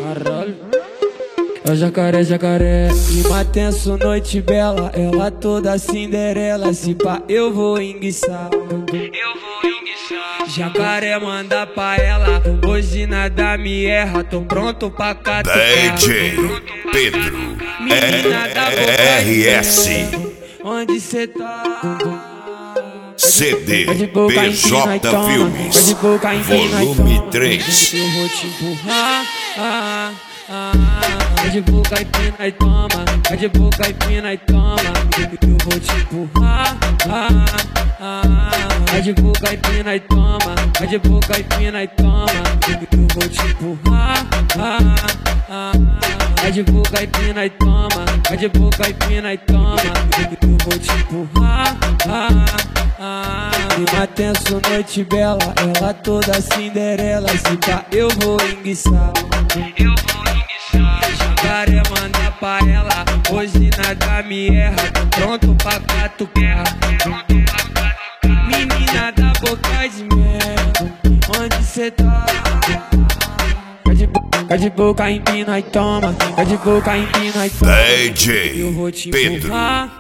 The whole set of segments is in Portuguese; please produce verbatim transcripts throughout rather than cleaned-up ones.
Caralho. É o jacaré, jacaré. Clima tenso, noite bela. Ela toda Cinderela. Se pá, eu vou enguiçar. Eu vou enguiçar. Jacaré manda pra ela. Hoje nada me erra. Tô pronto pra catucar. D J Pedro R S. Onde cê tá? C D P J Filmes Volume três. Eu vou te empurrar. Ah, ah, ah. De boca e pina e toma. De boca e pina e toma. Eu vou te empurrar. Ah, ah, ah. De boca e pina e toma. De boca e pina e toma. Eu vou te empurrar. Ah, ah, ah. De boca e pina e toma. De boca e pina e toma. Eu vou te empurrar. Ah, ah. Clima tenso, noite bela. Ela toda Cinderela. Se pá, eu vou enguiçar. Eu vou enguiçar. Jacaré manda pra ela. Hoje nada me erra. Tô pronto pra catucar. Menina da boca de mel, onde cê tá? Fica de boca, empina e toma. Fica de boca, empina e toma. D J Pedro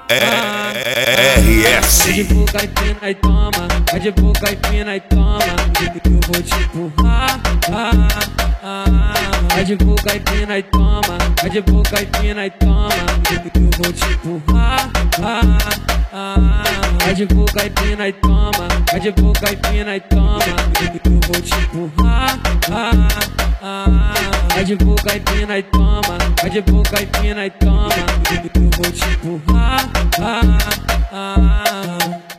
R S. De boca, empina e toma. Fica de boca, empina e toma. Eu vou te empurrar. Ah, ah, ah. De boca, empina e toma. Fica de boca, empina e toma. Eu vou te empurrar. Ah, ah, ah. De boca, empina e toma. Fica de boca, empina e toma. Eu vou te empurrar. Ah, ah, ah. De boca e pina e toma. De boca e pina e toma. Eu vou te empurrar. Ah, ah, ah.